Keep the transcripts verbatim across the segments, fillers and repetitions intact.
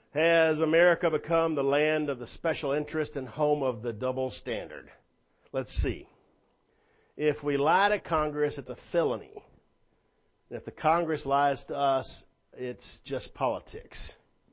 Has America become the land of the special interest and home of the double standard? Let's see. If we lie to Congress, it's a felony. And if the Congress lies to us, it's just politics.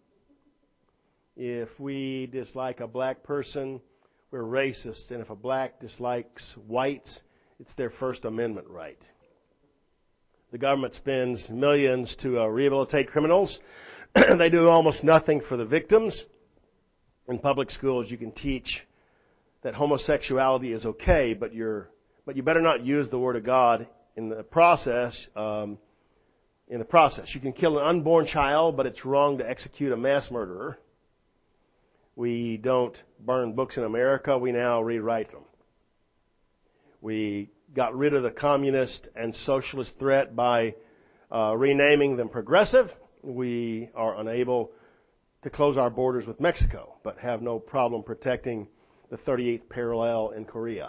If we dislike a black person, we're racist. And if a black dislikes whites, it's their First Amendment right. The government spends millions to uh, rehabilitate criminals. They do almost nothing for the victims. In public schools, you can teach that homosexuality is okay, but you're but you better not use the Word of God in the process. Um, in the process, you can kill an unborn child, but it's wrong to execute a mass murderer. We don't burn books in America; we now rewrite them. We got rid of the communist and socialist threat by uh, renaming them progressive. We are unable to close our borders with Mexico, but have no problem protecting the thirty-eighth parallel in Korea.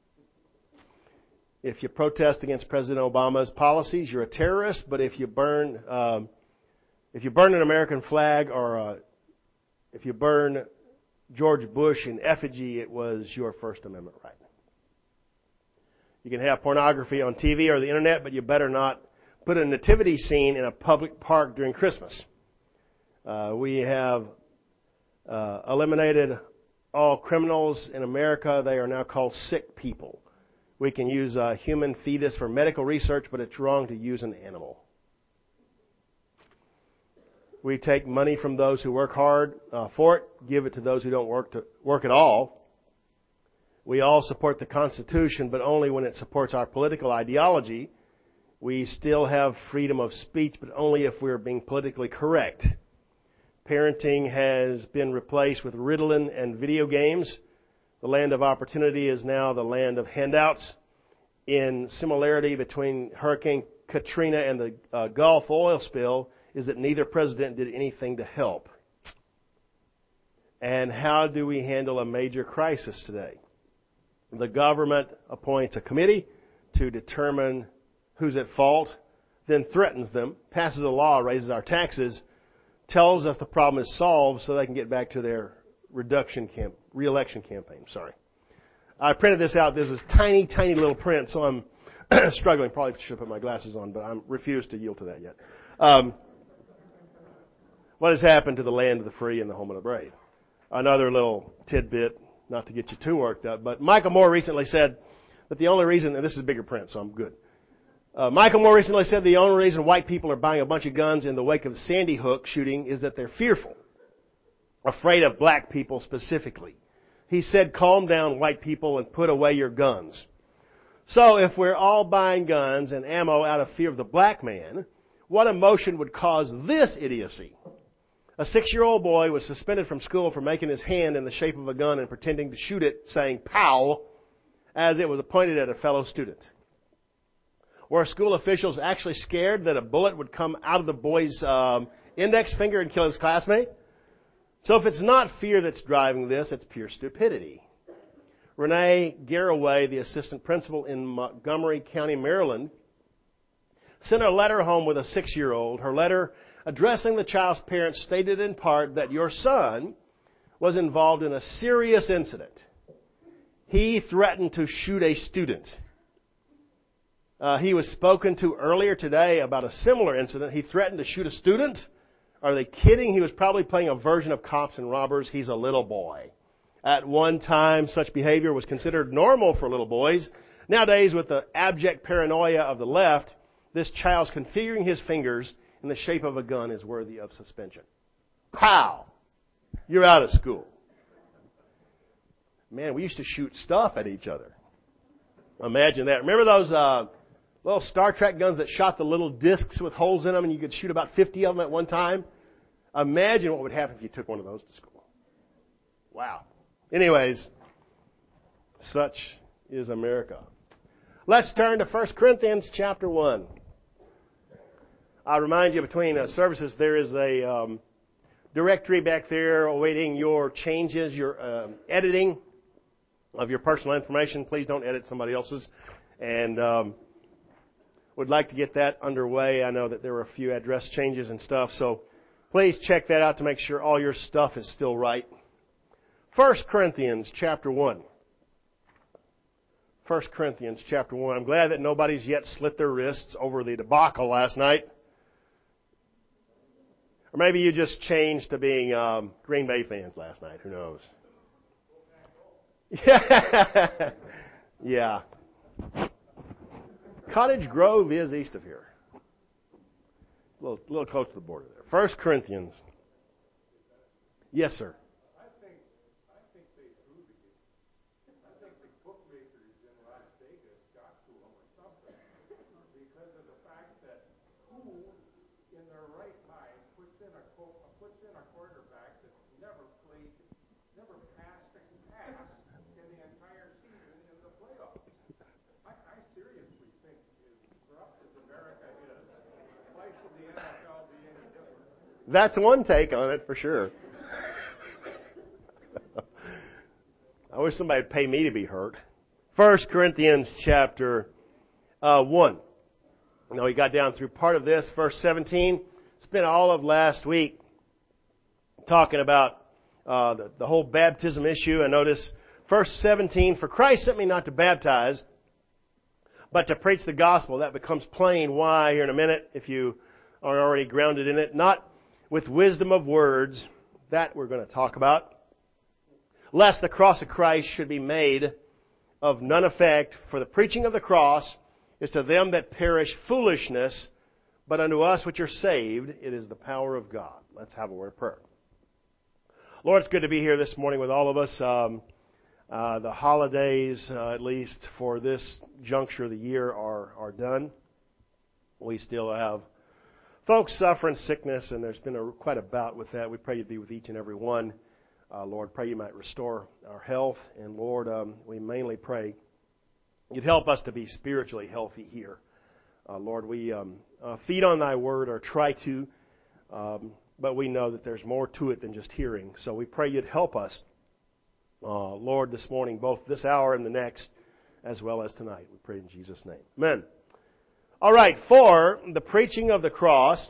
If you protest against President Obama's policies, you're a terrorist. But if you burn, um, if you burn an American flag, or uh, if you burn George Bush in effigy, it was your First Amendment right. You can have pornography on T V or the internet, but you better not put a nativity scene in a public park during Christmas. Uh, we have uh, eliminated all criminals in America. They are now called sick people. We can use a human fetus for medical research, but it's wrong to use an animal. We take money from those who work hard uh, for it, give it to those who don't work to work at all. We all support the Constitution, but only when it supports our political ideology. We still have freedom of speech, but only if we're being politically correct. Parenting has been replaced with Ritalin and video games. The land of opportunity is now the land of handouts. In similarity between Hurricane Katrina and the uh, Gulf oil spill is that neither president did anything to help. And how do we handle a major crisis today? The government appoints a committee to determine who's at fault, then threatens them, passes a law, raises our taxes, tells us the problem is solved so they can get back to their reduction camp, re-election campaign. Sorry. I printed this out. This was tiny, tiny little print, so I'm struggling. Probably should have put my glasses on, but I refuse to yield to that yet. Um, what has happened to the land of the free and the home of the brave? Another little tidbit, not to get you too worked up, but Michael Moore recently said that the only reason, and this is bigger print, so I'm good. Uh, Michael Moore recently said the only reason white people are buying a bunch of guns in the wake of the Sandy Hook shooting is that they're fearful, afraid of black people specifically. He said, calm down, white people, and put away your guns. So if we're all buying guns and ammo out of fear of the black man, what emotion would cause this idiocy? A six-year-old boy was suspended from school for making his hand in the shape of a gun and pretending to shoot it, saying, pow, as it was pointed at a fellow student. Were school officials actually scared that a bullet would come out of the boy's um, index finger and kill his classmate? So if it's not fear that's driving this, it's pure stupidity. Renee Garraway, the assistant principal in Montgomery County, Maryland, sent a letter home with a six-year-old. Her letter, addressing the child's parents, stated in part that your son was involved in a serious incident. He threatened to shoot a student. Uh, he was spoken to earlier today about a similar incident. He threatened to shoot a student. Are they kidding? He was probably playing a version of Cops and Robbers. He's a little boy. At one time, such behavior was considered normal for little boys. Nowadays, with the abject paranoia of the left, this child's configuring his fingers in the shape of a gun is worthy of suspension. Pow! You're out of school. Man, we used to shoot stuff at each other. Imagine that. Remember those uh, little Star Trek guns that shot the little discs with holes in them and you could shoot about fifty of them at one time? Imagine what would happen if you took one of those to school. Wow. Anyways, such is America. Let's turn to First Corinthians chapter one. I'll remind you, between uh, services, there is a um, directory back there awaiting your changes, your uh, editing of your personal information. Please don't edit somebody else's. And um, would like to get that underway. I know that there were a few address changes and stuff, so Please check that out to make sure all your stuff is still right. First Corinthians chapter one. First Corinthians chapter one. I'm glad that nobody's yet slit their wrists over the debacle last night. Or maybe you just changed to being um, Green Bay fans last night. Who knows? Yeah. Yeah. Cottage Grove is east of here. A little, little close to the border there. First Corinthians. Yes, sir. I think, I think they threw the game. I think the bookmakers in Las Vegas got to them or something because of the fact that who in their right mind puts in a puts in a quarterback that's never played, never passed a pass in the entire season in the playoffs? I, I seriously think, as corrupt as America is, why should the N F L be any different? That's one take on it for sure. I wish somebody would pay me to be hurt. First Corinthians chapter uh, one. Now we got down through part of this, verse seventeen. Spent all of last week talking about uh, the, the whole baptism issue. And notice verse seventeen, for Christ sent me not to baptize, but to preach the gospel. That becomes plain why here in a minute, if you are already grounded in it. Not with wisdom of words, that we're going to talk about. Lest the cross of Christ should be made of none effect, for the preaching of the cross is to them that perish foolishness, but unto us which are saved, it is the power of God. Let's have a word of prayer. Lord, it's good to be here this morning with all of us. Um, uh, the holidays, uh, at least for this juncture of the year, are, are done. We still have folks suffering sickness, and there's been a, quite a bout with that. We pray you'd be with each and every one. Uh, Lord, pray you might restore our health. And Lord, um, we mainly pray you'd help us to be spiritually healthy here. Uh, Lord, we um, uh, feed on thy word, or try to, um, but we know that there's more to it than just hearing. So we pray you'd help us, uh, Lord, this morning, both this hour and the next, as well as tonight. We pray in Jesus' name. Amen. All right, for the preaching of the cross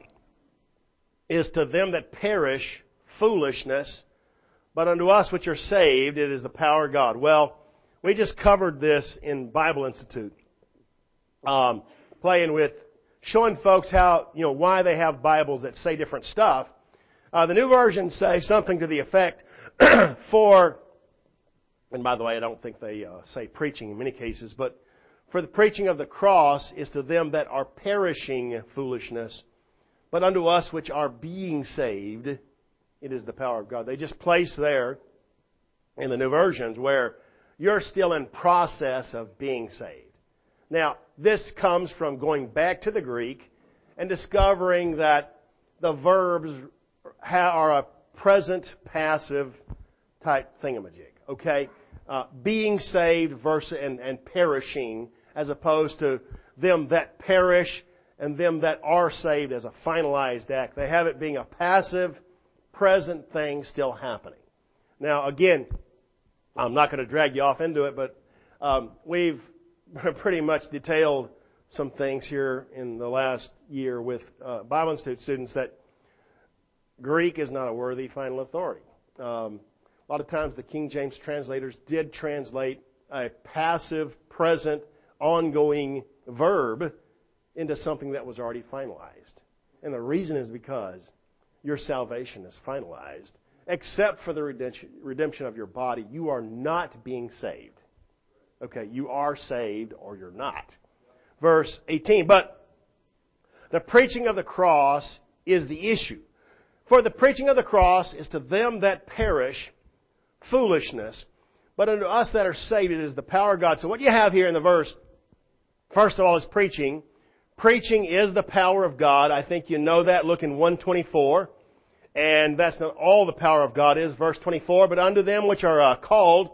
is to them that perish foolishness, but unto us which are saved, it is the power of God. Well, we just covered this in Bible Institute, um, playing with, showing folks how, you know, why they have Bibles that say different stuff. Uh, the New Version say something to the effect for, and by the way, I don't think they uh, say preaching in many cases, but for the preaching of the cross is to them that are perishing foolishness, but unto us which are being saved, it is the power of God. They just place there in the New Versions where you're still in process of being saved. Now, this comes from going back to the Greek and discovering that the verbs are a present passive type thingamajig. Okay? Uh, being saved versus and, and perishing, as opposed to them that perish and them that are saved as a finalized act. They have it being a passive, present thing still happening. Now, again, I'm not going to drag you off into it, but um, we've pretty much detailed some things here in the last year with uh, Bible Institute students that Greek is not a worthy final authority. Um, a lot of times the King James translators did translate a passive, present, ongoing verb into something that was already finalized. And the reason is because your salvation is finalized. Except for the redemption of your body, you are not being saved. Okay, you are saved or you're not. Verse eighteen, but the preaching of the cross is the issue. For the preaching of the cross is to them that perish foolishness, but unto us that are saved it is the power of God. So what you have here in the verse, first of all, is preaching. Preaching is the power of God. I think you know that. Look in one twenty-four. And that's not all the power of God is. Verse twenty-four, but unto them which are uh, called,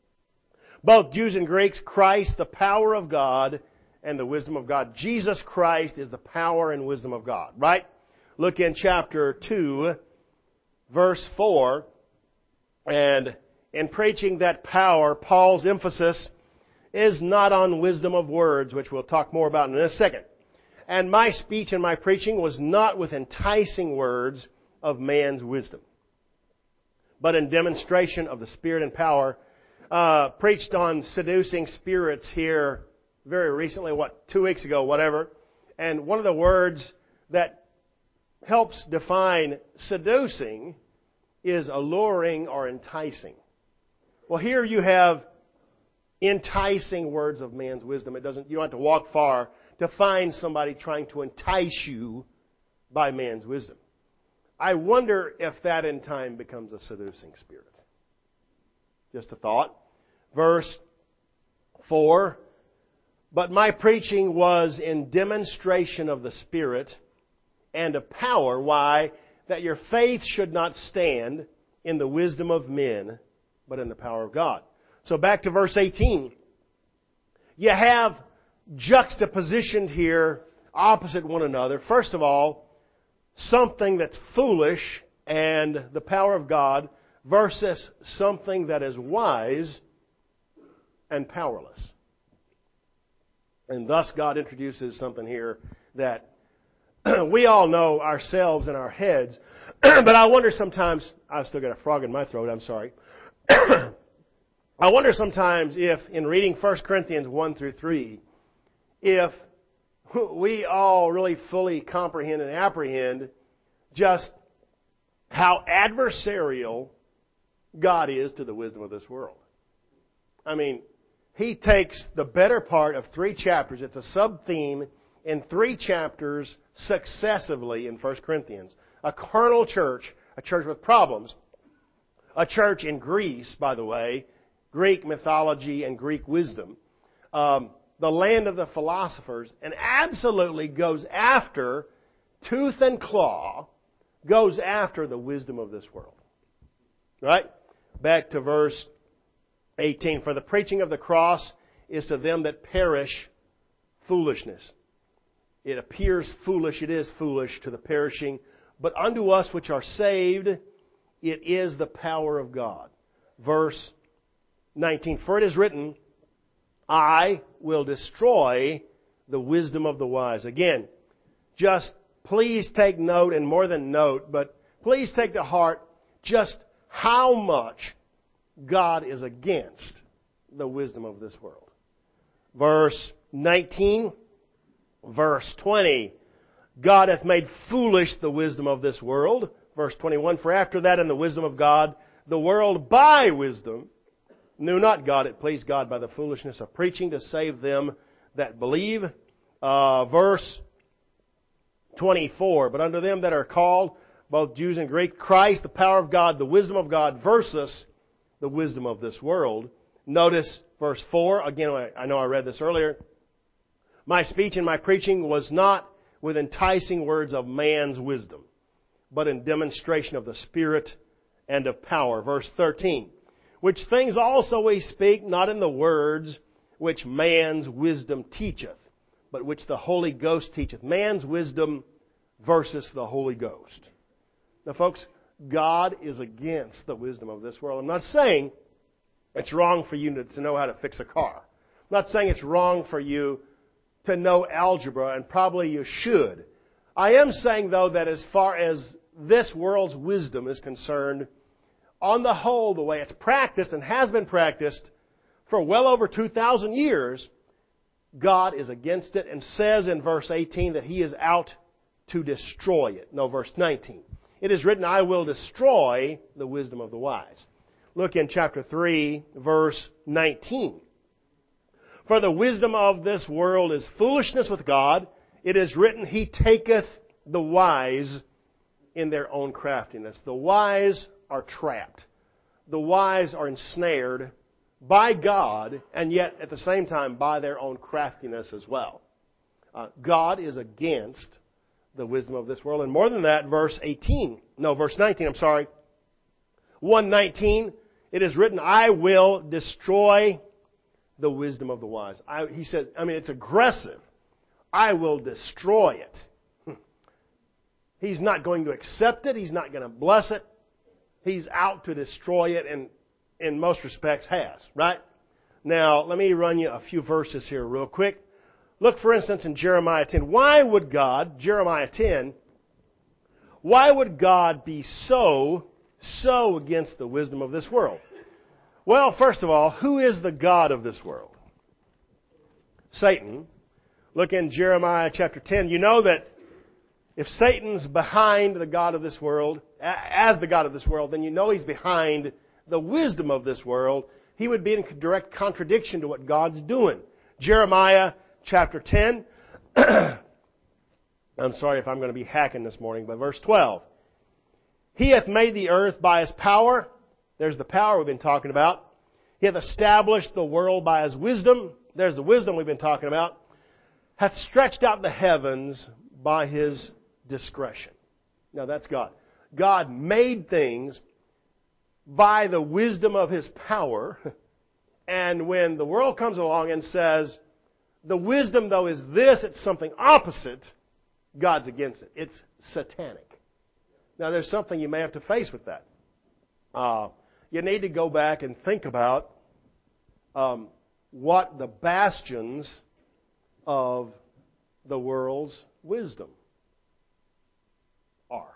both Jews and Greeks, Christ, the power of God and the wisdom of God. Jesus Christ is the power and wisdom of God, right? Look in chapter two, verse four. And in preaching that power, Paul's emphasis is not on wisdom of words, which we'll talk more about in a second. And my speech and my preaching was not with enticing words, of man's wisdom, but in demonstration of the Spirit and power. Uh, preached on seducing spirits here very recently, what, two weeks ago, whatever. And one of the words that helps define seducing is alluring or enticing. Well, here you have enticing words of man's wisdom. It doesn't, you don't have to walk far to find somebody trying to entice you by man's wisdom. I wonder if that in time becomes a seducing spirit. Just a thought. Verse four. But my preaching was in demonstration of the Spirit and of power. Why? That your faith should not stand in the wisdom of men, but in the power of God. So back to verse eighteen. You have juxtapositioned here opposite one another. First of all, something that's foolish and the power of God versus something that is wise and powerless. And thus God introduces something here that we all know ourselves in our heads. But I wonder sometimes, I've still got a frog in my throat, I'm sorry. I wonder sometimes if in reading First Corinthians one through three, if we all really fully comprehend and apprehend just how adversarial God is to the wisdom of this world. I mean, He takes the better part of three chapters. It's a sub-theme in three chapters successively in First Corinthians. A carnal church, a church with problems. A church in Greece, by the way, Greek mythology and Greek wisdom. Um, the land of the philosophers, and absolutely goes after, tooth and claw, goes after the wisdom of this world. Right? Back to verse eighteen. For the preaching of the cross is to them that perish foolishness. It appears foolish, it is foolish to the perishing, but unto us which are saved, it is the power of God. Verse nineteen. For it is written, I will destroy the wisdom of the wise. Again, just please take note, and more than note, but please take to heart just how much God is against the wisdom of this world. Verse nineteen, verse twenty. God hath made foolish the wisdom of this world. Verse twenty-one, for after that in the wisdom of God, the world by wisdom knew not God. It pleased God by the foolishness of preaching to save them that believe. Uh, verse twenty-four, but unto them that are called, both Jews and Greek, Christ, the power of God, the wisdom of God versus the wisdom of this world. Notice verse four. Again, I know I read this earlier. My speech and my preaching was not with enticing words of man's wisdom, but in demonstration of the Spirit and of power. Verse thirteen. Which things also we speak, not in the words which man's wisdom teacheth, but which the Holy Ghost teacheth. Man's wisdom versus the Holy Ghost. Now, folks, God is against the wisdom of this world. I'm not saying it's wrong for you to, to know how to fix a car. I'm not saying it's wrong for you to know algebra, and probably you should. I am saying, though, that as far as this world's wisdom is concerned, on the whole, the way it's practiced and has been practiced for well over two thousand years, God is against it and says in verse eighteen that He is out to destroy it. No, verse nineteen. It is written, I will destroy the wisdom of the wise. Look in chapter three, verse nineteen. For the wisdom of this world is foolishness with God. It is written, He taketh the wise in their own craftiness. The wise are trapped. The wise are ensnared by God, and yet at the same time by their own craftiness as well. Uh, God is against the wisdom of this world. And more than that, verse eighteen, no, verse nineteen, I'm sorry. one nineteen, it is written, I will destroy the wisdom of the wise. I, he says, I mean, it's aggressive. I will destroy it. He's not going to accept it. He's not going to bless it. He's out to destroy it, and in most respects has, right? Now, let me run you a few verses here real quick. Look, for instance, in Jeremiah ten. Why would God, Jeremiah ten, Why would God be so, so against the wisdom of this world? Well, first of all, who is the God of this world? Satan. Look in Jeremiah chapter ten. You know that if Satan's behind the God of this world, as the God of this world, then you know he's behind the wisdom of this world. He would be in direct contradiction to what God's doing. Jeremiah chapter ten. I'm sorry if I'm going to be hacking this morning, but verse twelve. He hath made the earth by His power. There's the power we've been talking about. He hath established the world by His wisdom. There's the wisdom we've been talking about. Hath stretched out the heavens by His discretion. Now that's God. God made things by the wisdom of His power. And when the world comes along and says, the wisdom though is this, it's something opposite, God's against it. It's satanic. Now there's something you may have to face with that. Uh, you need to go back and think about um, what the bastions of the world's wisdom are.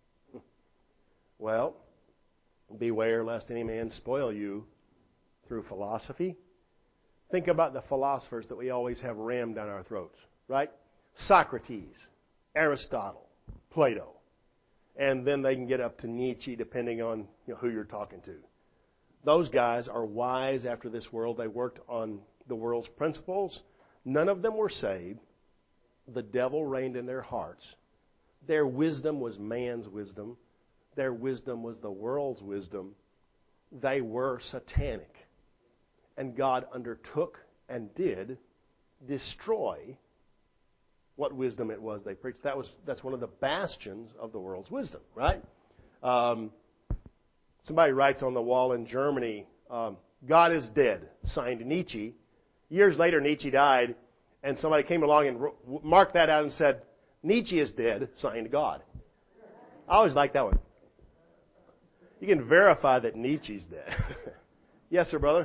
Well, beware lest any man spoil you through philosophy. Think about the philosophers that we always have rammed down our throats, right? Socrates, Aristotle, Plato. And then they can get up to Nietzsche depending on you know, who you're talking to. Those guys are wise after this world. They worked on the world's principles. None of them were saved. The devil reigned in their hearts. Their wisdom was man's wisdom. Their wisdom was the world's wisdom. They were satanic. And God undertook and did destroy what wisdom it was they preached. That was that's one of the bastions of the world's wisdom, right? Um, somebody writes on the wall in Germany, um, God is dead, signed Nietzsche. Years later, Nietzsche died, and somebody came along and ro- marked that out and said, Nietzsche is dead, signed God. I always like that one. You can verify that Nietzsche's dead. Yes, sir, brother?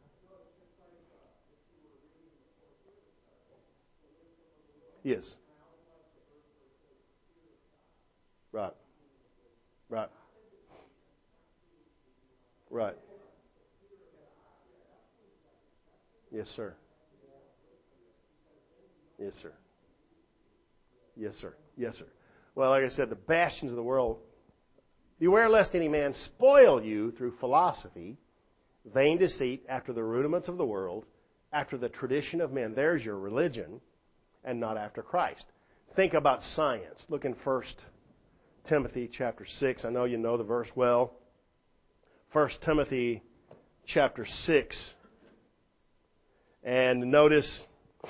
Yes. Right. Right. Right. Yes, sir. Yes, sir. Yes, sir. Yes, sir. Well, like I said, the bastions of the world. Beware lest any man spoil you through philosophy, vain deceit, after the rudiments of the world, after the tradition of men. There's your religion. And not after Christ. Think about science. Look in First Timothy chapter six. I know you know the verse well. First Timothy chapter six. And notice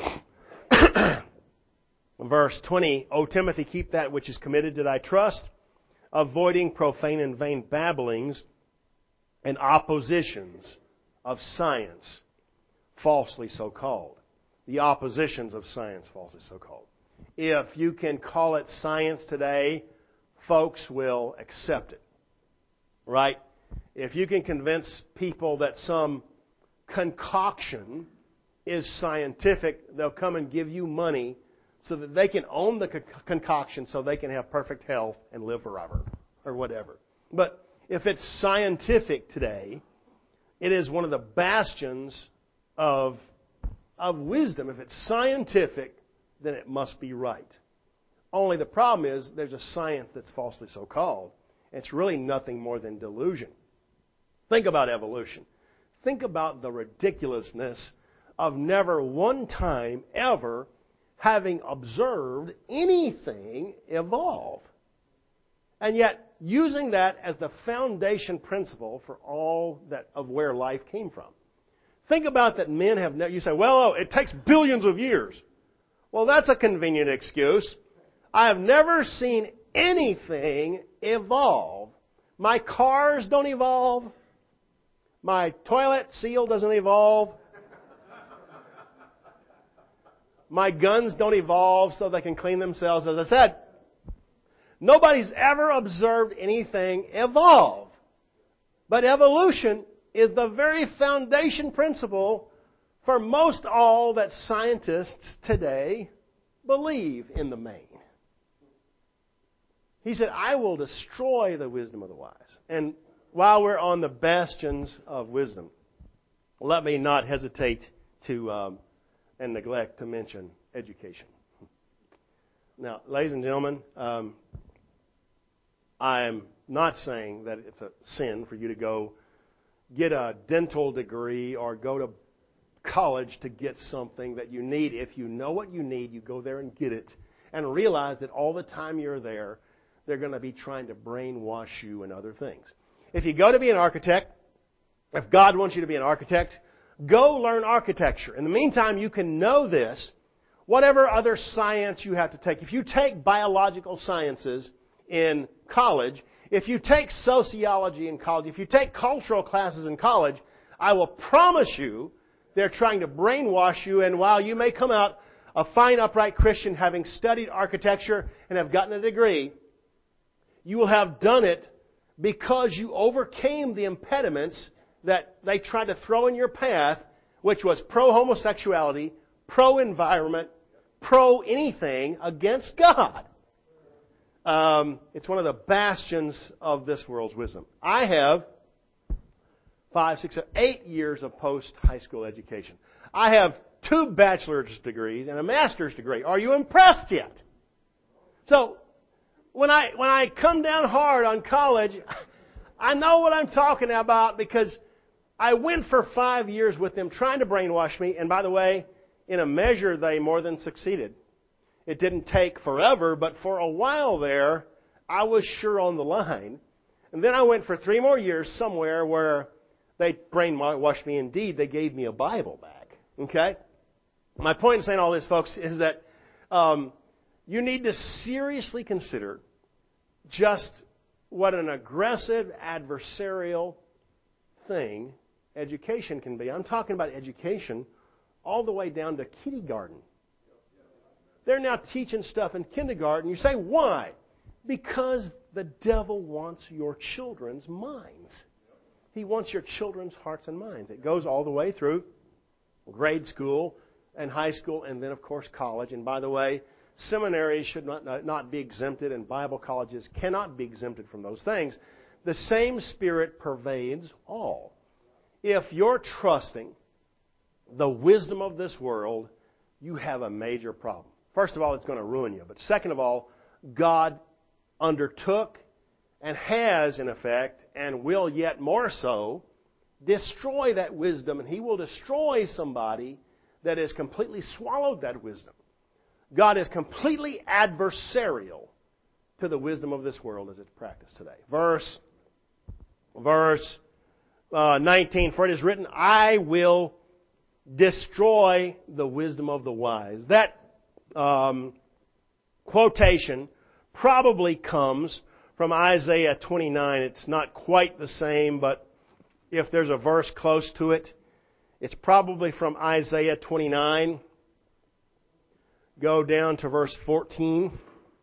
verse twenty. O Timothy, keep that which is committed to thy trust, avoiding profane and vain babblings and oppositions of science, falsely so called. The oppositions of science, falsely so called. If you can call it science today, folks will accept it. Right? If you can convince people that some concoction is scientific, they'll come and give you money so that they can own the concoction so they can have perfect health and live forever or whatever. But if it's scientific today, it is one of the bastions of of wisdom. If it's scientific, then it must be right. Only the problem is there's a science that's falsely so called. It's really nothing more than delusion. Think about evolution. Think about the ridiculousness of never one time ever having observed anything evolve. And yet using that as the foundation principle for all that of where life came from. Think about that men have never, you say, well, oh, it takes billions of years. Well, that's a convenient excuse. I have never seen anything evolve. My cars don't evolve. My toilet seal doesn't evolve. My guns don't evolve so they can clean themselves. As I said, nobody's ever observed anything evolve. But evolution is the very foundation principle for most all that scientists today believe in the main. He said, I will destroy the wisdom of the wise. And while we're on the bastions of wisdom, let me not hesitate to um, and neglect to mention education. Now, ladies and gentlemen, um, I am not saying that it's a sin for you to go get a dental degree or go to college to get something that you need. If you know what you need, you go there and get it. And realize that all the time you're there, they're going to be trying to brainwash you and other things. If you go to be an architect, if God wants you to be an architect, go learn architecture. In the meantime, you can know this. Whatever other science you have to take. If you take biological sciences in college, if you take sociology in college, if you take cultural classes in college, I will promise you they're trying to brainwash you, and while you may come out a fine, upright Christian having studied architecture and have gotten a degree, you will have done it because you overcame the impediments that they tried to throw in your path, which was pro-homosexuality, pro-environment, pro-anything against God. Um, it's one of the bastions of this world's wisdom. I have five, six, seven, eight years of post-high school education. I have two bachelor's degrees and a master's degree. Are you impressed yet? So, when I when I come down hard on college, I know what I'm talking about because I went for five years with them trying to brainwash me. And by the way, in a measure, they more than succeeded. It didn't take forever, but for a while there, I was sure on the line. And then I went for three more years somewhere where they brainwashed me. Indeed, they gave me a Bible back. Okay? My point in saying all this, folks, is that um, you need to seriously consider just what an aggressive, adversarial thing education can be. I'm talking about education all the way down to kindergarten. They're now teaching stuff in kindergarten. You say, why? Because the devil wants your children's minds. He wants your children's hearts and minds. It goes all the way through grade school and high school and then, of course, college. And by the way, seminaries should not, not be exempted and Bible colleges cannot be exempted from those things. The same spirit pervades all. If you're trusting the wisdom of this world, you have a major problem. First of all, it's going to ruin you. But second of all, God undertook and has, in effect, and will yet more so, destroy that wisdom. And He will destroy somebody that has completely swallowed that wisdom. God is completely adversarial to the wisdom of this world as it's practiced today. Verse, verse uh, nineteen, for it is written, I will destroy the wisdom of the wise. That um, quotation probably comes from Isaiah twenty-nine. It's not quite the same, but if there's a verse close to it, it's probably from Isaiah twenty-nine. Go down to verse fourteen.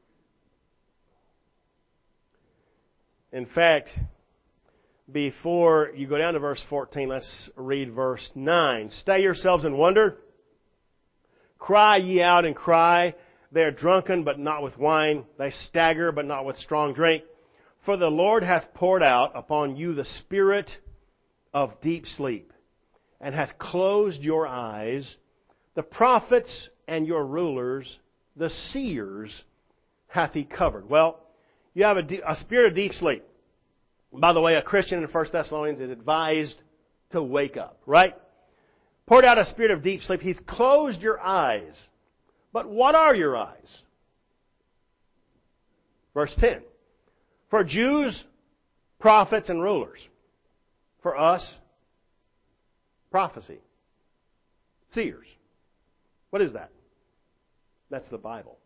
In fact, before you go down to verse fourteen, let's read verse nine. Stay yourselves and wonder. Cry ye out and cry. They are drunken, but not with wine. They stagger, but not with strong drink. For the Lord hath poured out upon you the spirit of deep sleep, and hath closed your eyes. The prophets and your rulers, the seers, hath He covered. Well, you have a, de- a spirit of deep sleep. By the way, a Christian in First Thessalonians is advised to wake up, right? Poured out a spirit of deep sleep. He's closed your eyes. But what are your eyes? Verse ten. For Jews, prophets, and rulers. For us, prophecy. Seers. What is that? That's the Bible.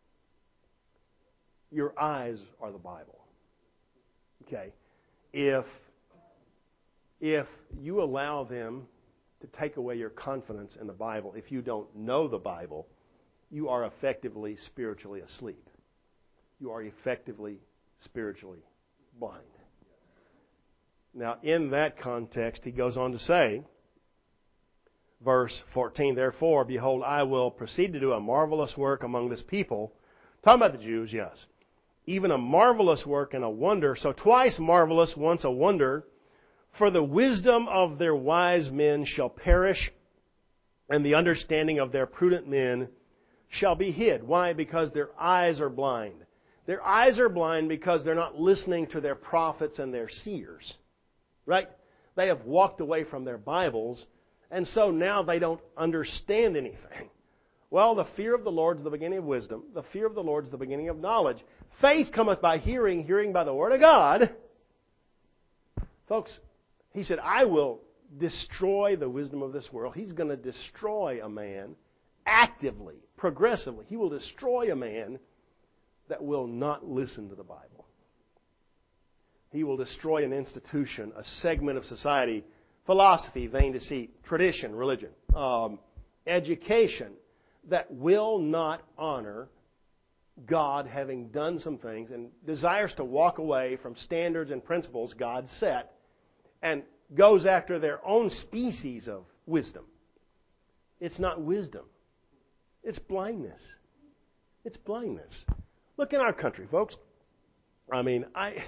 Your eyes are the Bible. Okay? If, if you allow them to take away your confidence in the Bible, if you don't know the Bible, you are effectively spiritually asleep. You are effectively spiritually blind. Now, in that context, he goes on to say, verse fourteen, therefore, behold, I will proceed to do a marvelous work among this people. Talking about the Jews, yes. even a marvelous work and a wonder. So twice marvelous, once a wonder. For the wisdom of their wise men shall perish, and the understanding of their prudent men shall be hid. Why? Because their eyes are blind. Their eyes are blind because they're not listening to their prophets and their seers. Right? They have walked away from their Bibles, and so now they don't understand anything. Well, the fear of the Lord is the beginning of wisdom. The fear of the Lord is the beginning of knowledge. Faith cometh by hearing, hearing by the Word of God. Folks, He said, I will destroy the wisdom of this world. He's going to destroy a man actively, progressively. He will destroy a man that will not listen to the Bible. He will destroy an institution, a segment of society, philosophy, vain deceit, tradition, religion, um, education that will not honor God having done some things and desires to walk away from standards and principles God set and goes after their own species of wisdom. It's not wisdom. It's blindness. It's blindness. Look in our country, folks. I mean, I,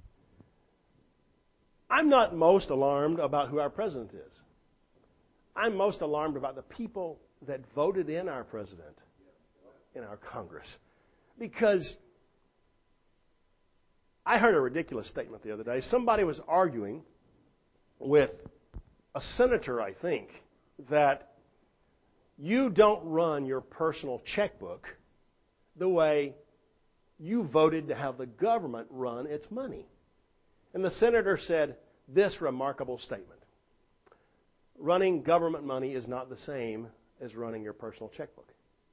I'm not most alarmed about who our president is. I'm most alarmed about the people that voted in our president in our Congress. Because I heard a ridiculous statement the other day. Somebody was arguing with a senator, I think, that you don't run your personal checkbook the way you voted to have the government run its money. And the senator said this remarkable statement. Running government money is not the same as running your personal checkbook.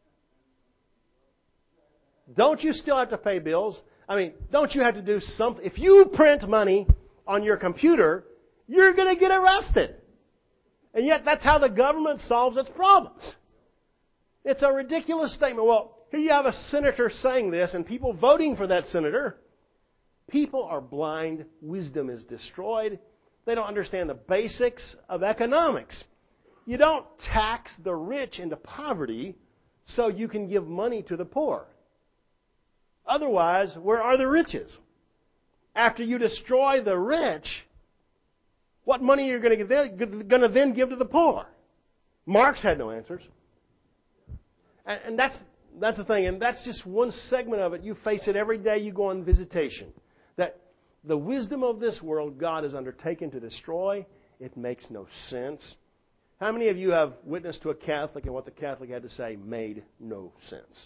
Don't you still have to pay bills? I mean, don't you have to do something? If you print money on your computer, you're going to get arrested. And yet that's how the government solves its problems. It's a ridiculous statement. Well, here you have a senator saying this and people voting for that senator. People are blind. Wisdom is destroyed. They don't understand the basics of economics. You don't tax the rich into poverty so you can give money to the poor. Otherwise, where are the riches? After you destroy the rich, what money are you going to then give to the poor? Marx had no answers. And, and that's that's the thing. And that's just one segment of it. You face it every day you go on visitation. That the wisdom of this world God has undertaken to destroy, it makes no sense. How many of you have witnessed to a Catholic and what the Catholic had to say made no sense?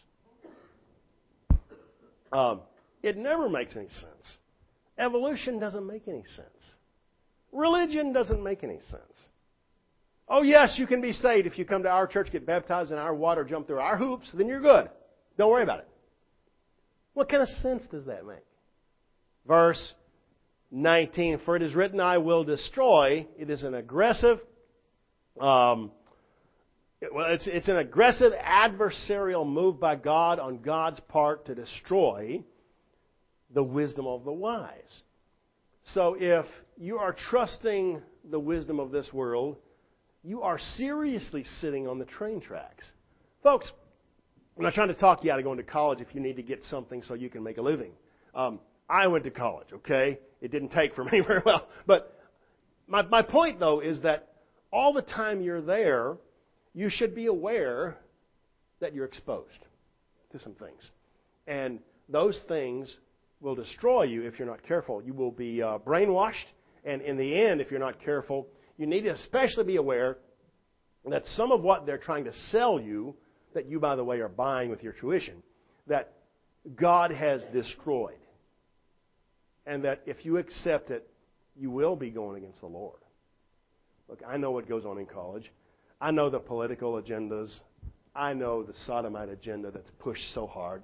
Um, it never makes any sense. Evolution doesn't make any sense. Religion doesn't make any sense. Oh, yes, you can be saved if you come to our church, get baptized in our water, jump through our hoops, then you're good. Don't worry about it. What kind of sense does that make? Verse nineteen, for it is written, I will destroy. It is an aggressive, um, well, it's, it's an aggressive adversarial move by God on God's part to destroy the wisdom of the wise. So if you are trusting the wisdom of this world, you are seriously sitting on the train tracks. Folks, I'm not trying to talk you out of going to college if you need to get something so you can make a living. Um, I went to college, okay? It didn't take for me very well. But my, my point, though, is that all the time you're there, you should be aware that you're exposed to some things. And those things will destroy you if you're not careful. You will be uh, brainwashed. And in the end, if you're not careful, you need to especially be aware that some of what they're trying to sell you, that you, by the way, are buying with your tuition, that God has destroyed. And that if you accept it, you will be going against the Lord. Look, I know what goes on in college. I know the political agendas. I know the sodomite agenda that's pushed so hard.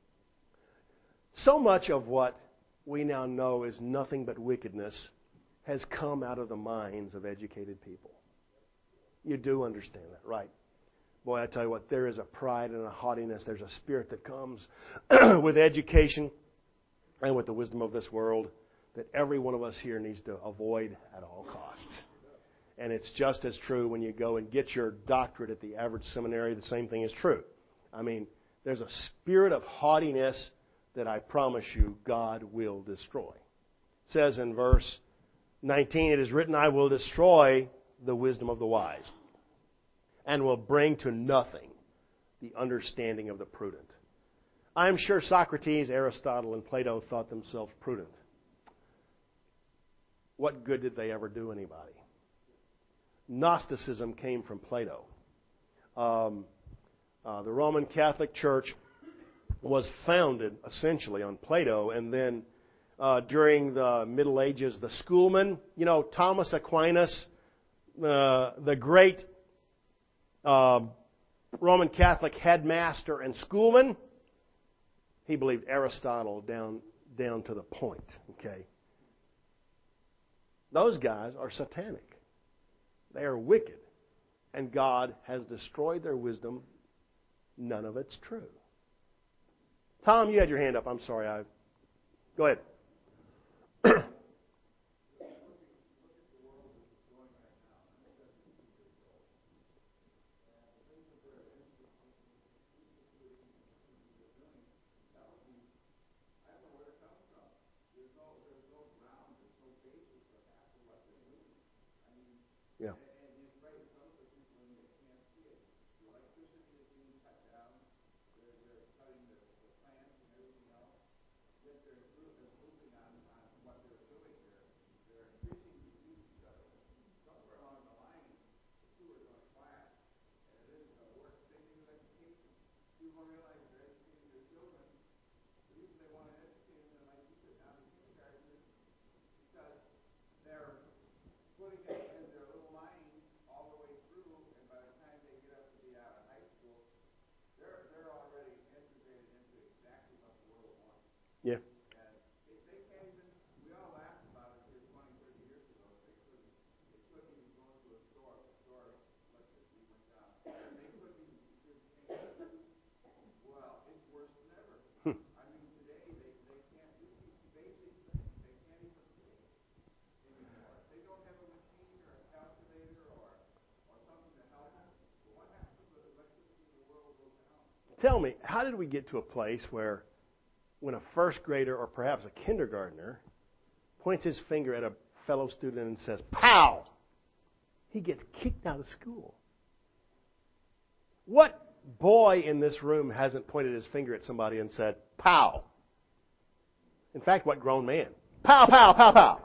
So much of what we now know is nothing but wickedness has come out of the minds of educated people. You do understand that, right? Boy, I tell you what, there is a pride and a haughtiness. There's a spirit that comes with education and with the wisdom of this world that every one of us here needs to avoid at all costs. And it's just as true when you go and get your doctorate at the average seminary. The same thing is true. I mean, there's a spirit of haughtiness that I promise you God will destroy. It says in verse nineteen, it is written, I will destroy the wisdom of the wise and will bring to nothing the understanding of the prudent. I am sure Socrates, Aristotle, and Plato thought themselves prudent. What good did they ever do anybody? Gnosticism came from Plato. Um, uh, the Roman Catholic Church was founded essentially on Plato, and then uh, during the Middle Ages, the schoolmen, you know, Thomas Aquinas, uh, the great uh, Roman Catholic headmaster and schoolman, he believed Aristotle down down to the point. Okay, those guys are satanic. They are wicked, and God has destroyed their wisdom. None of it's true. Tom, you had your hand up. I'm sorry. I go ahead. Yeah. Yeah. Tell me, how did we get to a place where when a first grader or perhaps a kindergartner points his finger at a fellow student and says, "Pow!" he gets kicked out of school? What boy in this room hasn't pointed his finger at somebody and said, "Pow"? In fact, what grown man? Pow, pow, pow, pow.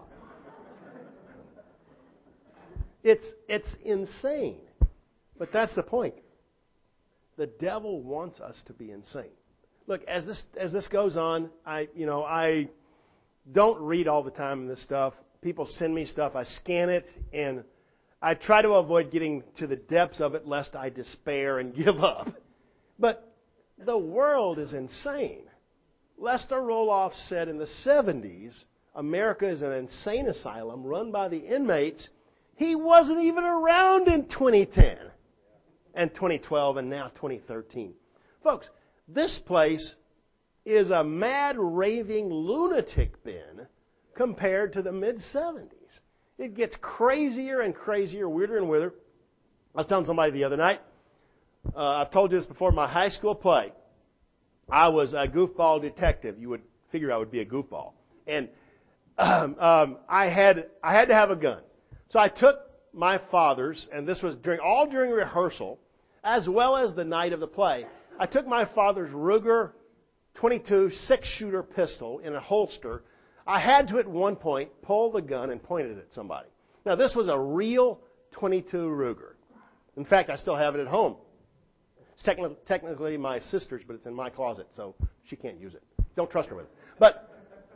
It's, it's insane. But that's the point. The devil wants us to be insane. Look, as this as this goes on, I you know I don't read all the time in this stuff. People send me stuff, I scan it, and I try to avoid getting to the depths of it lest I despair and give up. But the world is insane. Lester Roloff said in the seventies, America is an insane asylum run by the inmates. He wasn't even around in twenty ten. And twenty twelve, and now twenty thirteen. Folks, this place is a mad, raving lunatic bin compared to the mid-seventies. It gets crazier and crazier, weirder and weirder. I was telling somebody the other night, uh, I've told you this before, my high school play, I was a goofball detective. You would figure I would be a goofball. And um, um, I had I had to have a gun. So I took my father's, and this was during all during rehearsal, as well as the night of the play. I took my father's Ruger twenty-two six-shooter pistol in a holster. I had to, at one point, pull the gun and point it at somebody. Now, this was a real twenty-two Ruger. In fact, I still have it at home. It's technically, technically my sister's, but it's in my closet, so she can't use it. Don't trust her with it. But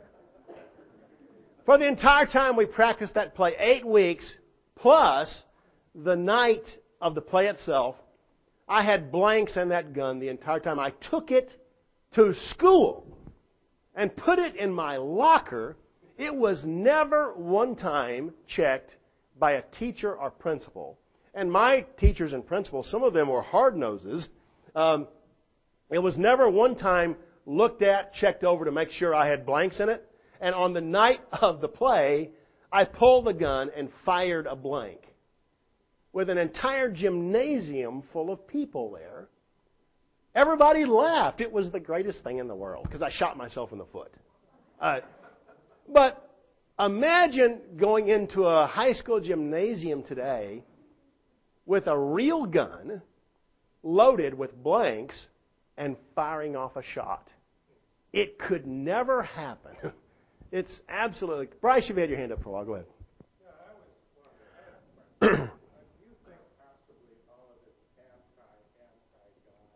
for the entire time we practiced that play, eight weeks, plus the night of the play itself, I had blanks in that gun the entire time. I took it to school and put it in my locker. It was never one time checked by a teacher or principal. And my teachers and principals, some of them were hard noses. Um, it was never one time looked at, checked over to make sure I had blanks in it. And on the night of the play, I pulled the gun and fired a blank, with an entire gymnasium full of people there. Everybody laughed. It was the greatest thing in the world because I shot myself in the foot. Uh, but imagine going into a high school gymnasium today with a real gun loaded with blanks and firing off a shot. It could never happen. It's absolutely... Bryce, you've had your hand up for a while. Go ahead. Yeah, I was wondering. I have a question. Do you think possibly all of this anti, anti-God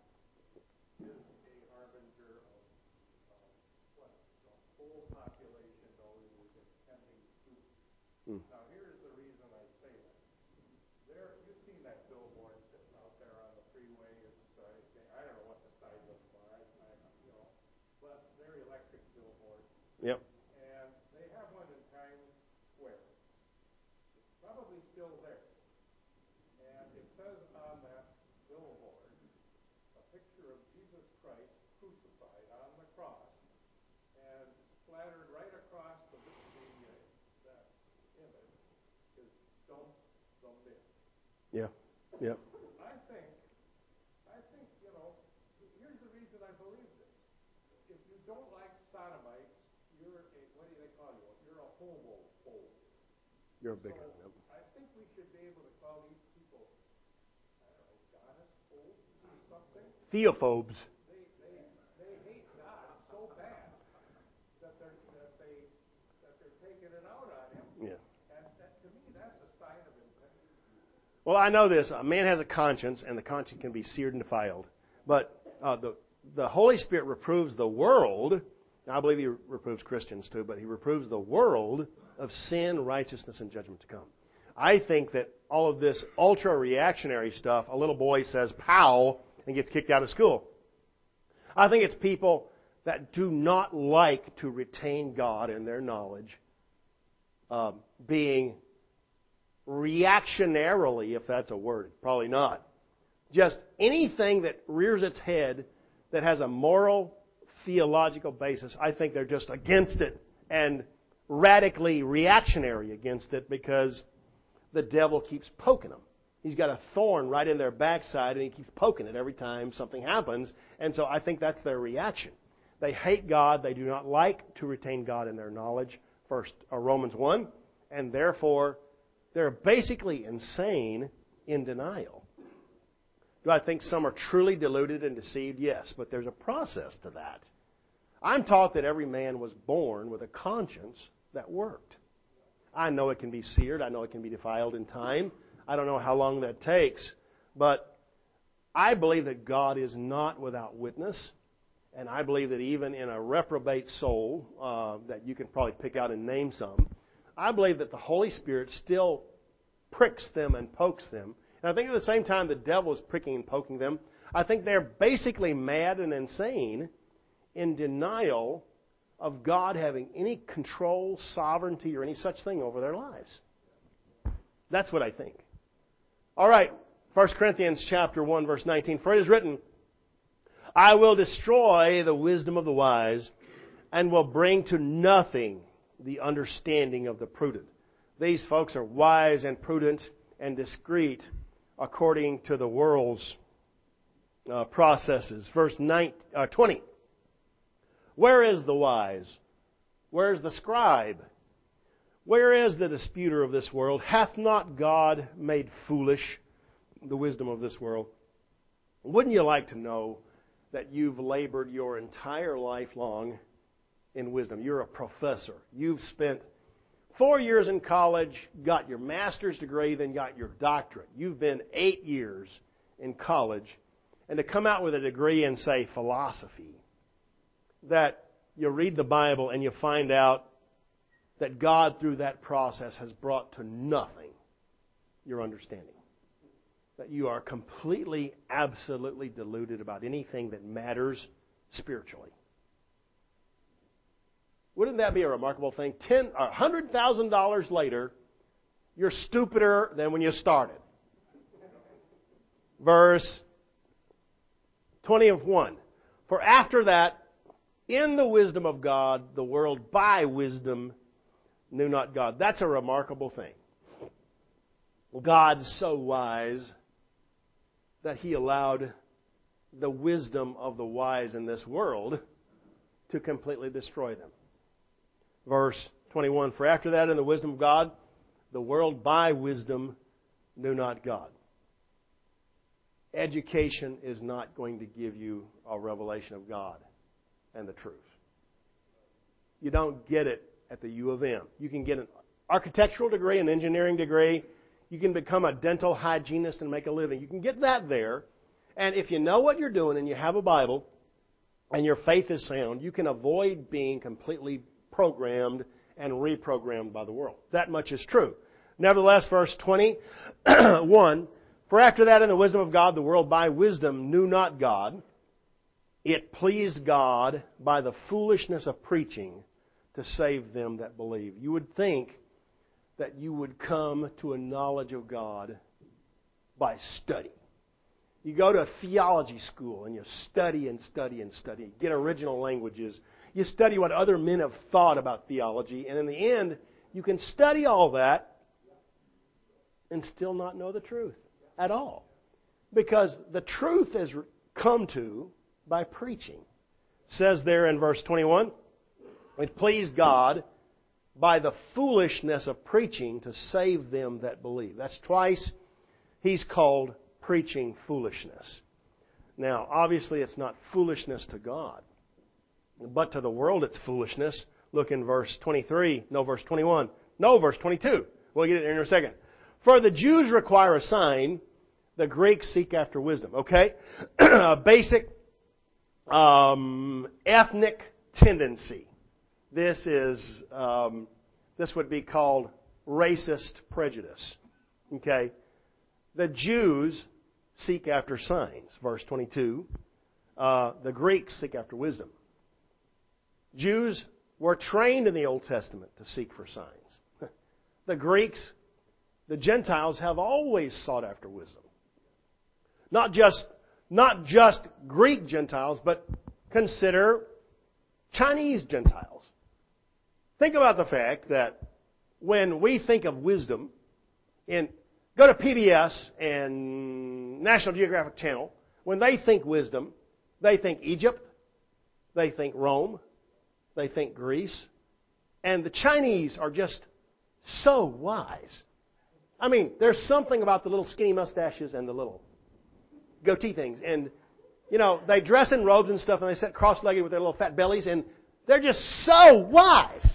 is a harbinger of uh, what the whole population knows is impending doom? Hmm. Now, here's the reason I say that. There, you've seen that billboard sitting out there on the freeway. It's, uh, I don't know what the size of them are. I, I, you know, but they're electric billboards. Yep. And they have one in Times Square. It's probably still there. And it says on that billboard a picture of Jesus Christ crucified on the cross, and splattered right across the, the uh, that image is "Don't submit." Yeah. Yeah. I think, I think, you know, here's the reason I believe this. If you don't like sodomites, you're a, what do they call you? You're a homophobe. You're a bigot. So Yep. I think we should be able to call these people, I don't know, goddess-phobes or something. Theophobes. They, they, they hate God so bad that they're, that they, that they're taking it out on him. Yeah. And that, to me, that's a sign of impending doom. Well, I know this. A man has a conscience, and the conscience can be seared and defiled. But uh, the the Holy Spirit reproves the world. Now, I believe He reproves Christians too, but He reproves the world of sin, righteousness, and judgment to come. I think that all of this ultra-reactionary stuff, a little boy says "pow" and gets kicked out of school. I think it's people that do not like to retain God in their knowledge, uh, being reactionarily, if that's a word, probably not. Just anything that rears its head that has a moral, theological basis, I think they're just against it and radically reactionary against it because the devil keeps poking them. He's got a thorn right in their backside and he keeps poking it every time something happens. And so I think that's their reaction. They hate God. They do not like to retain God in their knowledge. First, uh, Romans one. And therefore, they're basically insane in denial. Do I think some are truly deluded and deceived? Yes, but there's a process to that. I'm taught that every man was born with a conscience that worked. I know it can be seared. I know it can be defiled in time. I don't know how long that takes. But I believe that God is not without witness. And I believe that even in a reprobate soul, uh, that you can probably pick out and name some, I believe that the Holy Spirit still pricks them and pokes them. And I think at the same time the devil is pricking and poking them. I think they're basically mad and insane in denial of God having any control, sovereignty, or any such thing over their lives. That's what I think. All right, First Corinthians chapter one, verse nineteen. For it is written, I will destroy the wisdom of the wise and will bring to nothing the understanding of the prudent. These folks are wise and prudent and discreet according to the world's uh, processes. Verse nine, uh, twenty. Where is the wise? Where is the scribe? Where is the disputer of this world? Hath not God made foolish the wisdom of this world? Wouldn't you like to know that you've labored your entire life long in wisdom? You're a professor. You've spent four years in college, got your master's degree, then got your doctorate. You've been eight years in college. And to come out with a degree in, say, philosophy, that you read the Bible and you find out that God, through that process, has brought to nothing your understanding. That you are completely, absolutely deluded about anything that matters spiritually. Wouldn't that be a remarkable thing? Ten, a hundred thousand dollars later, you're stupider than when you started. Verse twenty-one. For after that, in the wisdom of God, the world by wisdom knew not God. That's a remarkable thing. God's so wise that He allowed the wisdom of the wise in this world to completely destroy them. Verse twenty-one, for after that in the wisdom of God, the world by wisdom knew not God. Education is not going to give you a revelation of God and the truth. You don't get it at the U of M. You can get an architectural degree, an engineering degree. You can become a dental hygienist and make a living. You can get that there. And if you know what you're doing and you have a Bible and your faith is sound, you can avoid being completely programmed and reprogrammed by the world. That much is true. Nevertheless, verse twenty-one, for after that in the wisdom of God, the world by wisdom knew not God. It pleased God by the foolishness of preaching to save them that believe. You would think that you would come to a knowledge of God by study. You go to a theology school and you study and study and study. Get original languages. You study what other men have thought about theology. And in the end, you can study all that and still not know the truth at all. Because the truth is come to by preaching. It says there in verse twenty-one, it pleased God by the foolishness of preaching to save them that believe. That's twice He's called preaching foolishness. Now, obviously it's not foolishness to God. But to the world it's foolishness. Look in verse twenty-three. No, verse twenty-one. No, verse twenty-two. We'll get it in a second. For the Jews require a sign. The Greeks seek after wisdom. Okay? Basic um, ethnic tendency. This is, um, this would be called racist prejudice. Okay? The Jews seek after signs. Verse twenty-two. Uh, the Greeks seek after wisdom. Jews were trained in the Old Testament to seek for signs. The Greeks, the Gentiles, have always sought after wisdom. Not just, not just Greek Gentiles, but consider Chinese Gentiles. Think about the fact that when we think of wisdom, in go to P B S and National Geographic Channel, when they think wisdom, they think Egypt, they think Rome, they think Greece, and the Chinese are just so wise. I mean, there's something about the little skinny mustaches and the little goatee things. And, you know, they dress in robes and stuff, and they sit cross-legged with their little fat bellies, and they're just so wise.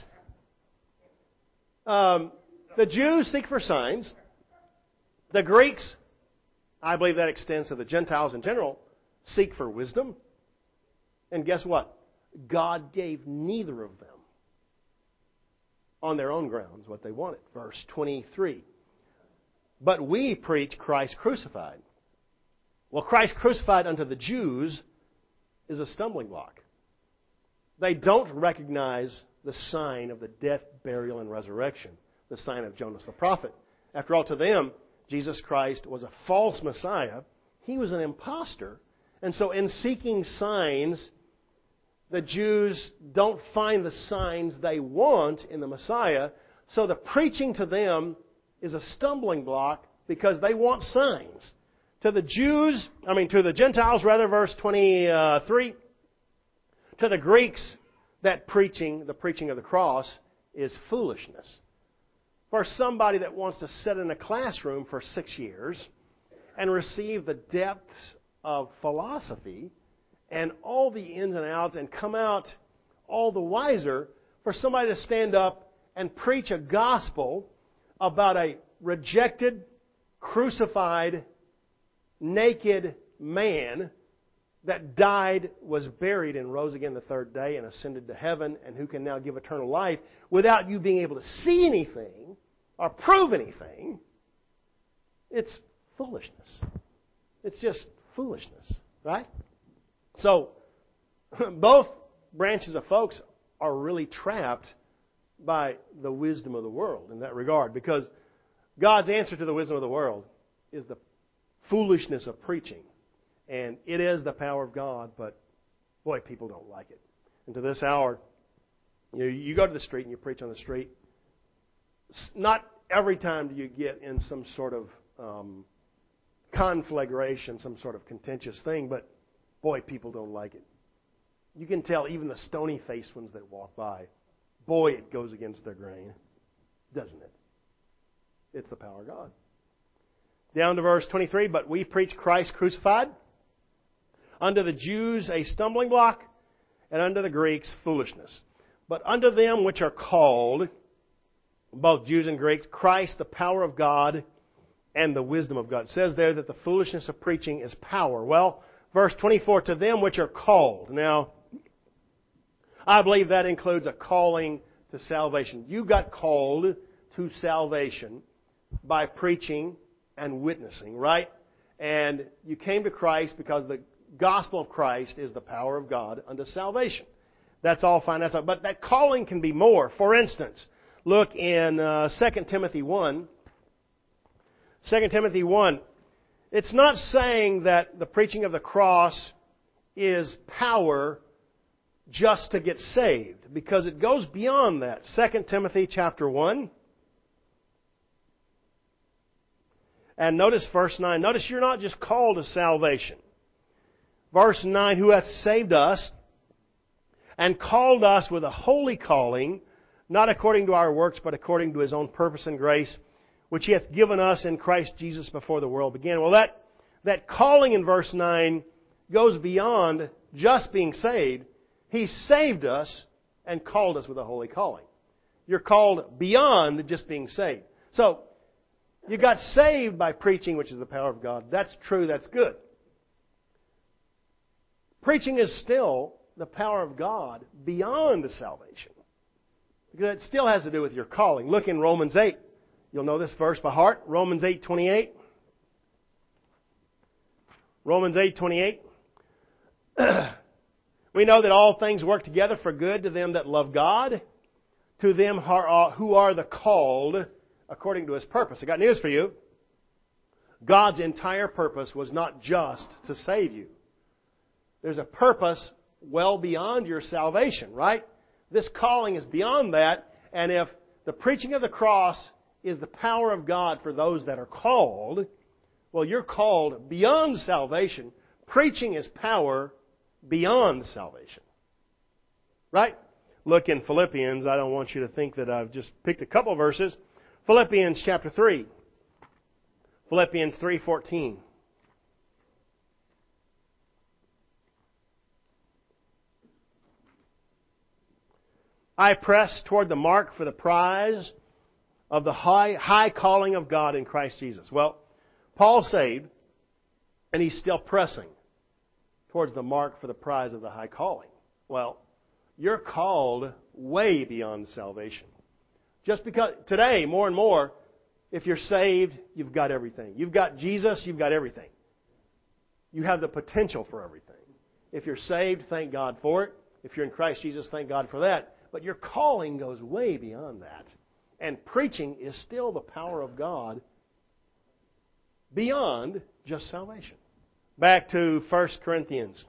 Um, the Jews seek for signs. The Greeks, I believe that extends to the Gentiles in general, seek for wisdom. And guess what? God gave neither of them on their own grounds what they wanted. Verse twenty-three. But we preach Christ crucified. Well, Christ crucified unto the Jews is a stumbling block. They don't recognize the sign of the death, burial, and resurrection, the sign of Jonas the prophet. After all, to them, Jesus Christ was a false Messiah. He was an impostor. And so in seeking signs, the Jews don't find the signs they want in the Messiah. So the preaching to them is a stumbling block because they want signs. To the Jews, I mean to the Gentiles rather, verse twenty-three, to the Greeks, that preaching, the preaching of the cross, is foolishness. For somebody that wants to sit in a classroom for six years and receive the depths of philosophy and all the ins and outs and come out all the wiser, for somebody to stand up and preach a gospel about a rejected, crucified, naked man that died, was buried, and rose again the third day and ascended to heaven, and who can now give eternal life without you being able to see anything or prove anything, it's foolishness. It's just foolishness, right? So, both branches of folks are really trapped by the wisdom of the world in that regard, because God's answer to the wisdom of the world is the foolishness of preaching. And it is the power of God, but boy, people don't like it. And to this hour, you know, you go to the street and you preach on the street. Not every time do you get in some sort of um, conflagration, some sort of contentious thing, but Boy, people don't like it. You can tell even the stony-faced ones that walk by. Boy, it goes against their grain. Doesn't it? It's the power of God. Down to verse twenty-three. But we preach Christ crucified. Unto the Jews a stumbling block, and unto the Greeks foolishness. But unto them which are called, both Jews and Greeks, Christ the power of God and the wisdom of God. It says there that the foolishness of preaching is power. Well, verse twenty-four, to them which are called. Now, I believe that includes a calling to salvation. You got called to salvation by preaching and witnessing, right? And you came to Christ because the gospel of Christ is the power of God unto salvation. That's all fine. That's all. But that calling can be more. For instance, look in uh, Second Timothy one. Second Timothy one. It's not saying that the preaching of the cross is power just to get saved, because it goes beyond that. Second Timothy chapter one. And notice verse nine. Notice you're not just called to salvation. Verse nine, who hath saved us and called us with a holy calling, not according to our works, but according to His own purpose and grace, which He hath given us in Christ Jesus before the world began. Well, that, that calling in verse nine goes beyond just being saved. He saved us and called us with a holy calling. You're called beyond just being saved. So, you got saved by preaching, which is the power of God. That's true, that's good. Preaching is still the power of God beyond the salvation. Because it still has to do with your calling. Look in Romans eight. You'll know this verse by heart. Romans eight twenty-eight. Romans eight twenty-eight. We know that all things work together for good to them that love God, to them who are the called according to His purpose. I got news for you. God's entire purpose was not just to save you. There's a purpose well beyond your salvation, right? This calling is beyond that. And if the preaching of the cross is the power of God for those that are called, well, you're called beyond salvation. Preaching is power beyond salvation. Right? Look in Philippians. I don't want you to think that I've just picked a couple verses. Philippians chapter three. Philippians three fourteen. I press toward the mark for the prize of the high, high calling of God in Christ Jesus. Well, Paul's saved, and he's still pressing towards the mark for the prize of the high calling. Well, you're called way beyond salvation. Just because today, more and more, if you're saved, you've got everything. You've got Jesus, you've got everything. You have the potential for everything. If you're saved, thank God for it. If you're in Christ Jesus, thank God for that. But your calling goes way beyond that. And preaching is still the power of God beyond just salvation. Back to First Corinthians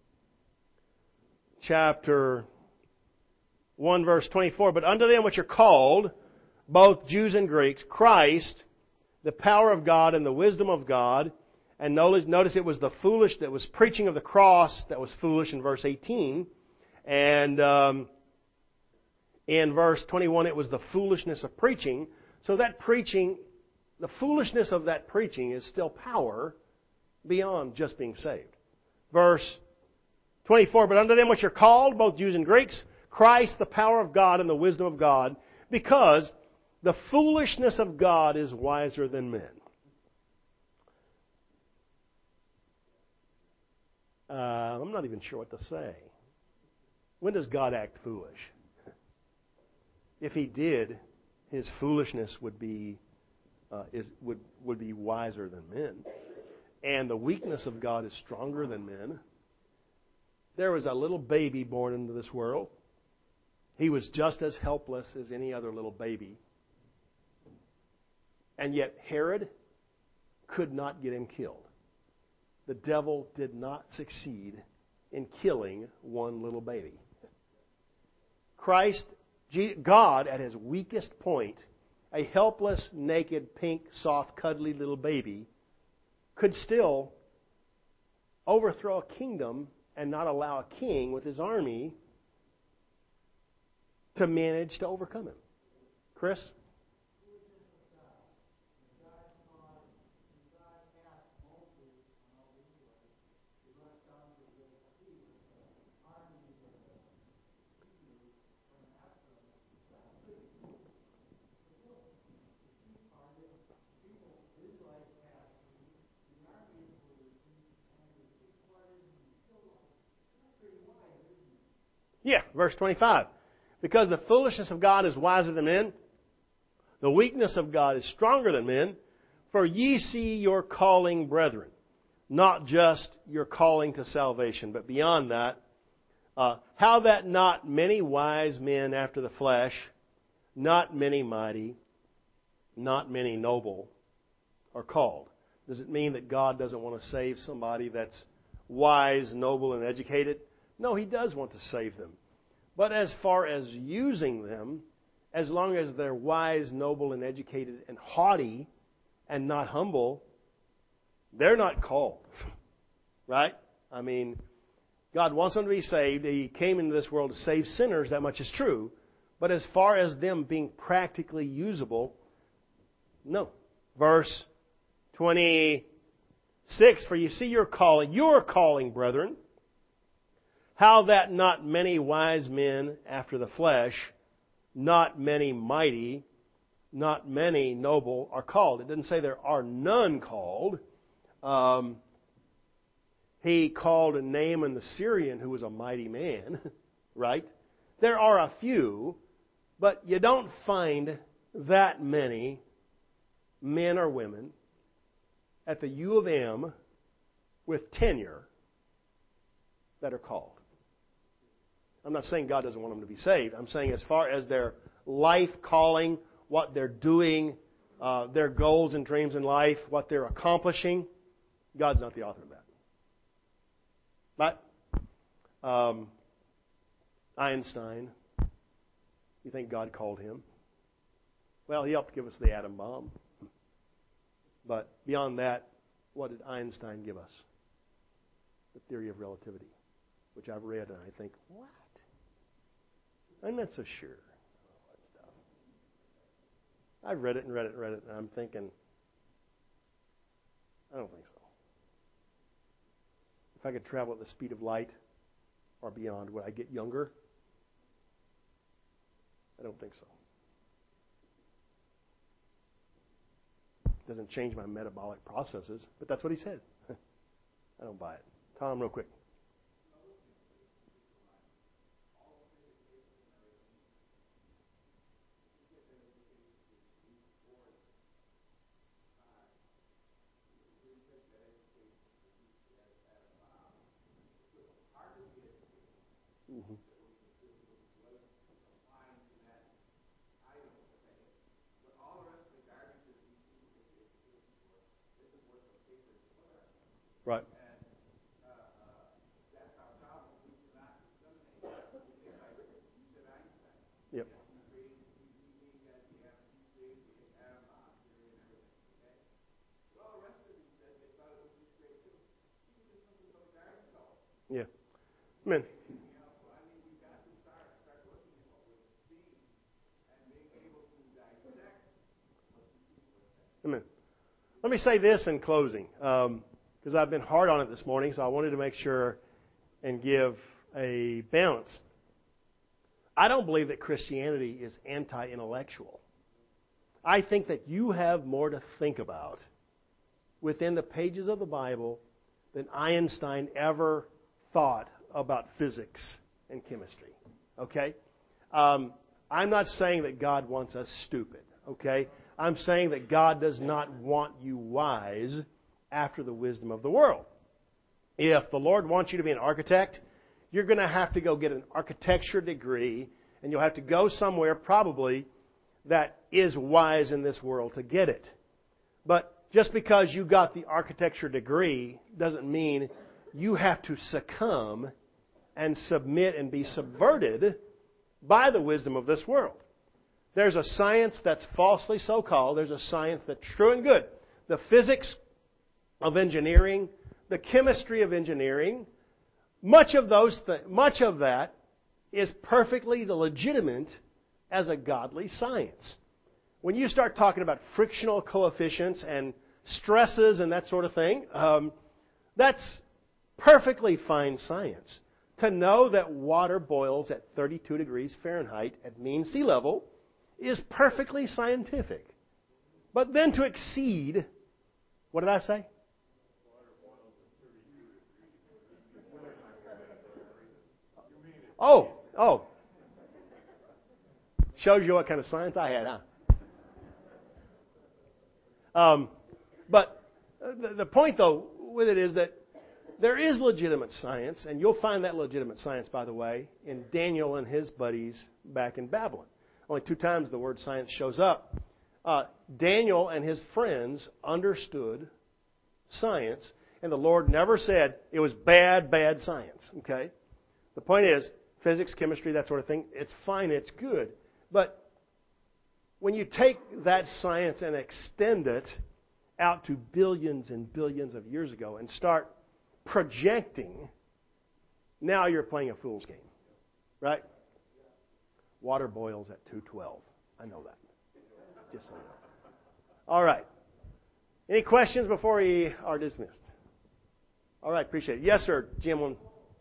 chapter one, verse twenty-four. But unto them which are called, both Jews and Greeks, Christ, the power of God and the wisdom of God. And notice, notice it was the foolish that was preaching of the cross that was foolish in verse eighteen. And um, in verse twenty-one, it was the foolishness of preaching. So that preaching, the foolishness of that preaching is still power beyond just being saved. Verse twenty-four, but unto them which are called, both Jews and Greeks, Christ, the power of God and the wisdom of God, because the foolishness of God is wiser than men. Uh, I'm not even sure what to say. When does God act foolish? If He did, His foolishness would be uh, is would would be wiser than men, and the weakness of God is stronger than men. There was a little baby born into this world. He was just as helpless as any other little baby, and yet Herod could not get him killed. The devil did not succeed in killing one little baby. Christ, God, at His weakest point, a helpless, naked, pink, soft, cuddly little baby, could still overthrow a kingdom and not allow a king with his army to manage to overcome him. Chris? Yeah, verse twenty-five. Because the foolishness of God is wiser than men, the weakness of God is stronger than men, for ye see your calling, brethren. Not just your calling to salvation, but beyond that, uh, how that not many wise men after the flesh, not many mighty, not many noble are called. Does it mean that God doesn't want to save somebody that's wise, noble, and educated? No, He does want to save them. But as far as using them, as long as they're wise, noble, and educated, and haughty, and not humble, they're not called. Right? I mean, God wants them to be saved. He came into this world to save sinners. That much is true. But as far as them being practically usable, no. Verse twenty-six, for you see your calling, your calling, brethren, how that not many wise men after the flesh, not many mighty, not many noble are called. It doesn't say there are none called. Um, he called Naaman the Syrian, who was a mighty man, right? There are a few, but you don't find that many men or women at the U of M with tenure that are called. I'm not saying God doesn't want them to be saved. I'm saying as far as their life calling, what they're doing, uh, their goals and dreams in life, what they're accomplishing, God's not the author of that. But um, Einstein, you think God called him? Well, he helped give us the atom bomb. But beyond that, what did Einstein give us? The theory of relativity, which I've read and I think, what? I'm not so sure. That stuff. I've read it and read it and read it, and I'm thinking, I don't think so. If I could travel at the speed of light or beyond, would I get younger? I don't think so. It doesn't change my metabolic processes, but that's what he said. I don't buy it. Tom, real quick. Mm-hmm. Right. Yep. Yeah. Amen. Amen. Let me say this in closing, because um, I've been hard on it this morning, so I wanted to make sure and give a balance. I don't believe that Christianity is anti-intellectual. I think that you have more to think about within the pages of the Bible than Einstein ever thought about physics and chemistry. Okay? Um, I'm not saying that God wants us stupid. Okay? I'm saying that God does not want you wise after the wisdom of the world. If the Lord wants you to be an architect, you're going to have to go get an architecture degree, and you'll have to go somewhere probably that is wise in this world to get it. But just because you got the architecture degree doesn't mean you have to succumb and submit and be subverted by the wisdom of this world. There's a science that's falsely so-called. There's a science that's true and good. The physics of engineering, the chemistry of engineering, much of those, th- much of that is perfectly legitimate as a godly science. When you start talking about frictional coefficients and stresses and that sort of thing, um, that's perfectly fine science. To know that water boils at thirty-two degrees Fahrenheit at mean sea level is perfectly scientific. But then to exceed, what did I say? Oh, oh. Shows you what kind of science I had, huh? Um, but the, the point, though, with it is that there is legitimate science, and you'll find that legitimate science, by the way, in Daniel and his buddies back in Babylon. Only two times the word science shows up. Uh, Daniel and his friends understood science, and the Lord never said it was bad, bad science. Okay? The point is, physics, chemistry, that sort of thing, it's fine, it's good. But when you take that science and extend it out to billions and billions of years ago and start projecting, now you're playing a fool's game. Right? Water boils at two twelve. I know that. Just so you know. All right. Any questions before we are dismissed? All right, appreciate it. Yes, sir, Jim.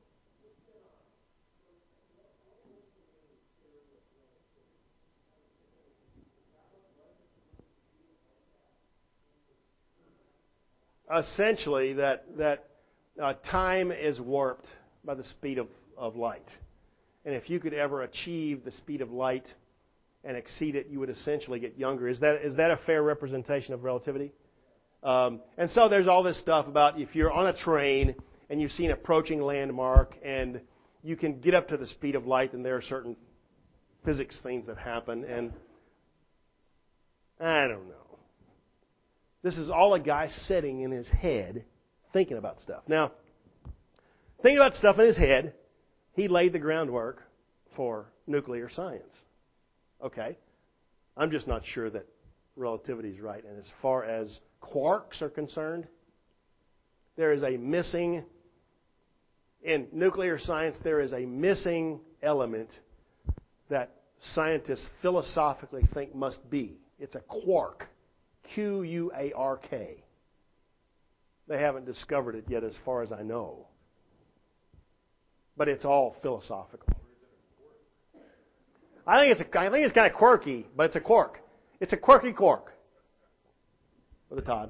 Essentially, that that uh, time is warped by the speed of, of light. And if you could ever achieve the speed of light and exceed it, you would essentially get younger. Is that is that a fair representation of relativity? Um, and so there's all this stuff about if you're on a train and you've seen an approaching landmark and you can get up to the speed of light, and there are certain physics things that happen. And I don't know. This is all a guy sitting in his head thinking about stuff. Now, thinking about stuff in his head, he laid the groundwork for nuclear science. Okay. I'm just not sure that relativity is right. And as far as quarks are concerned, there is a missing, in nuclear science, there is a missing element that scientists philosophically think must be. It's a quark. Q U A R K. They haven't discovered it yet as far as I know. But it's all philosophical. I think it's a, I think it's kind of quirky, but it's a quark. It's a quirky quark. Brother Todd.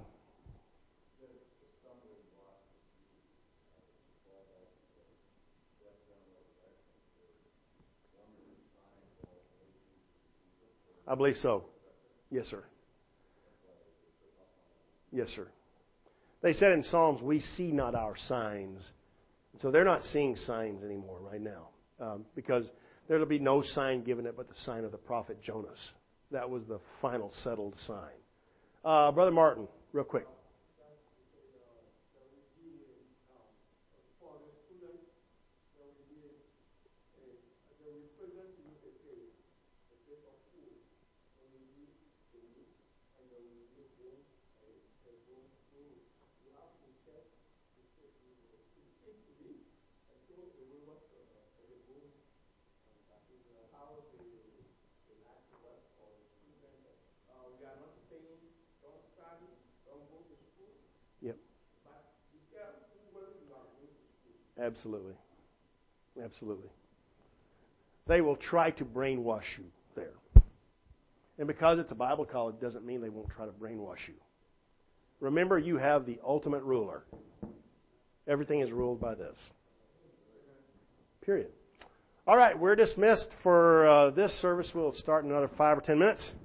I believe so. Yes, sir. Yes, sir. They said in Psalms, we see not our signs. So they're not seeing signs anymore right now. Um, because there will be no sign given it but the sign of the prophet Jonas. That was the final settled sign. Uh, Brother Martin, real quick. Yep. Absolutely. Absolutely. They will try to brainwash you there. And because it's a Bible college doesn't mean they won't try to brainwash you. Remember, you have the ultimate ruler. Everything is ruled by this. Period. All right, we're dismissed for uh, this service. We'll start in another five or ten minutes.